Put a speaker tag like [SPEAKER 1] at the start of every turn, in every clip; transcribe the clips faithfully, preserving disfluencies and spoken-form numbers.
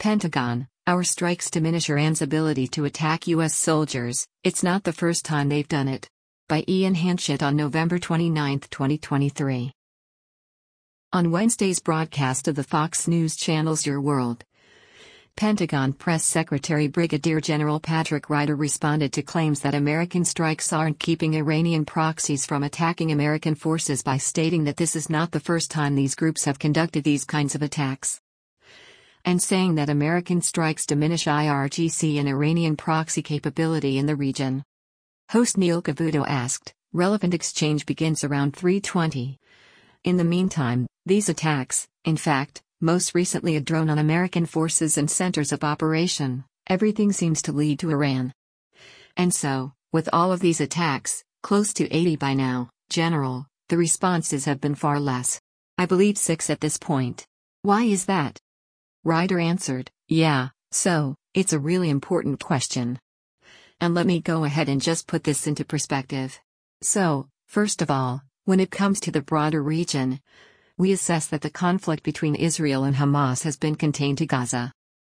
[SPEAKER 1] Pentagon, our strikes diminish Iran's ability to attack U S soldiers. It's not the first time they've done it. By Ian Hanchett on November twenty-ninth, twenty twenty-three. On Wednesday's broadcast of the Fox News Channel's Your World, Pentagon Press Secretary Brigadier General Patrick Ryder responded to claims that American strikes aren't keeping Iranian proxies from attacking American forces by stating that this is not the first time these groups have conducted these kinds of attacks, and saying that American strikes diminish I R G C and Iranian proxy capability in the region. Host Neil Cavuto asked, relevant exchange begins around three twenty. In the meantime, these attacks, in fact, most recently a drone on American forces and centers of operation, everything seems to lead to Iran. And so, with all of these attacks, close to eighty by now, General, the responses have been far less. I believe six at this point. Why is that? Ryder answered, yeah, so, it's a really important question. And let me go ahead and just put this into perspective. So, first of all, when it comes to the broader region, we assess that the conflict between Israel and Hamas has been contained to Gaza.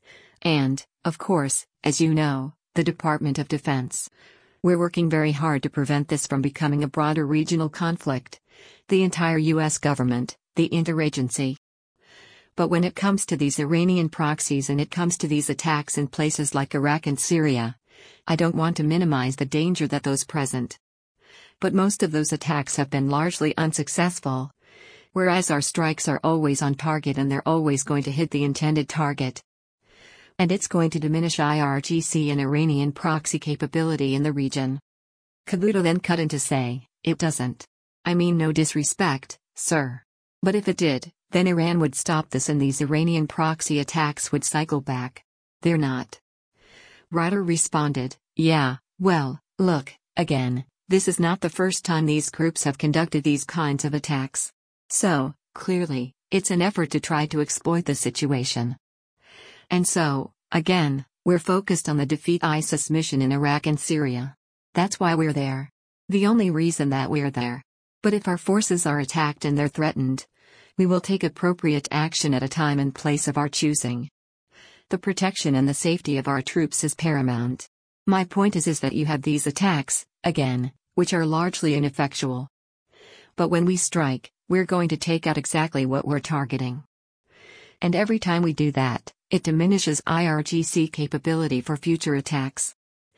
[SPEAKER 1] And, of course, as you know, the Department of Defense. We're working very hard to prevent this from becoming a broader regional conflict. The entire U S government, the interagency. But when it comes to these Iranian proxies and it comes to these attacks in places like Iraq and Syria, I don't want to minimize the danger that those present. But most of those attacks have been largely unsuccessful, whereas our strikes are always on target and they're always going to hit the intended target. And it's going to diminish I R G C and Iranian proxy capability in the region. Cavuto then cut in to say, it doesn't. I mean no disrespect, sir. But if it did, then Iran would stop this and these Iranian proxy attacks would cycle back. They're not. Ryder responded, yeah, well, look, again, this is not the first time these groups have conducted these kinds of attacks. So, clearly, it's an effort to try to exploit the situation. And so, again, we're focused on the defeat ISIS mission in Iraq and Syria. That's why we're there. The only reason that we're there. But if our forces are attacked and they're threatened, we will take appropriate action at a time and place of our choosing. The protection and the safety of our troops is paramount. My point is is that you have these attacks, again, which are largely ineffectual. But when we strike, we're going to take out exactly what we're targeting. And every time we do that, it diminishes I R G C capability for future attacks.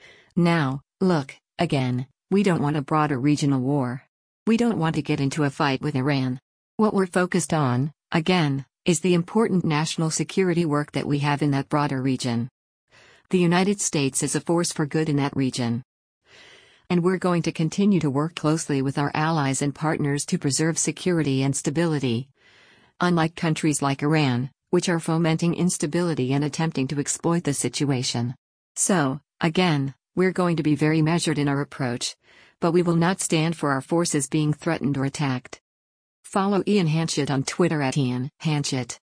[SPEAKER 1] Now, look, again, we don't want a broader regional war. We don't want to get into a fight with Iran. What we're focused on, again, is the important national security work that we have in that broader region. The United States is a force for good in that region. And we're going to continue to work closely with our allies and partners to preserve security and stability. Unlike countries like Iran, which are fomenting instability and attempting to exploit the situation. So, again, we're going to be very measured in our approach, but we will not stand for our forces being threatened or attacked. Follow Ian Hanchett on Twitter at Ian Hanchett.